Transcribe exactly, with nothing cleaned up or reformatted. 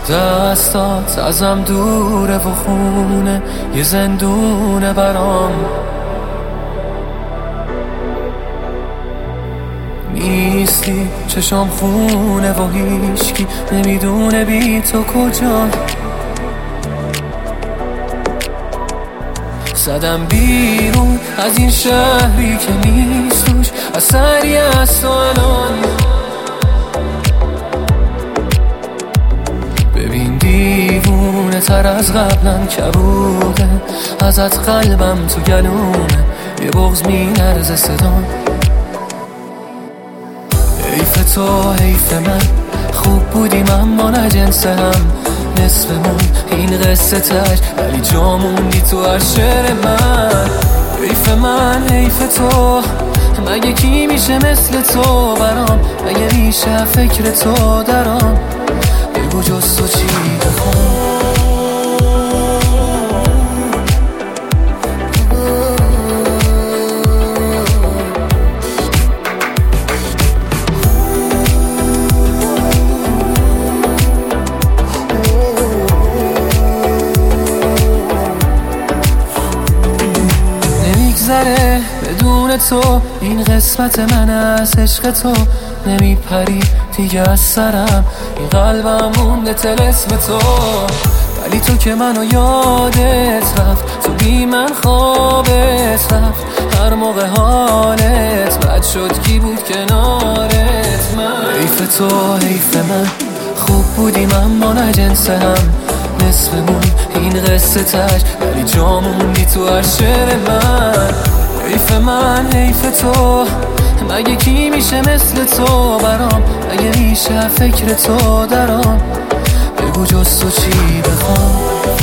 دستات ازم دوره و خونه یه زندونه برام. نیستی چشام خونه و هیچکی نمیدونه بی تو کجا. زدم بیرون از این شهری که نیست توش اثری از تو الان. ببین دیوونه تر از قبلم کبوده ازت قلبم تو گلومه یه بغض می‌لرزه صدام. حیف تو حیف من خوب بودیم اما نه جنس هم نصفمون این قصه تش ولی جاموندی تو هر شعر من. حیف من حیف تو مگه کی میشه مثل تو برام مگه میشه فکر تو درام. بگو جز تو چی بخوام. نمیگذره بدون تو این قسمت من از عشق تو نمیپری دیگه از سرم این قلبم مونده طلسم تو. ولی تو که منو یادت رفت تو بی من خوابت رفت هر موقع حالت بد شد کی بود کنارت من. حیف تو حیف من خوب بودیم اما نه جنس هم نصفمون این قصه تش ولی جاموندی تو هر شعر من. حیف من حیف تو مگه کی میشه مثل تو برام مگه میشه فکر تو درام. بگو جز تو چی بخوام.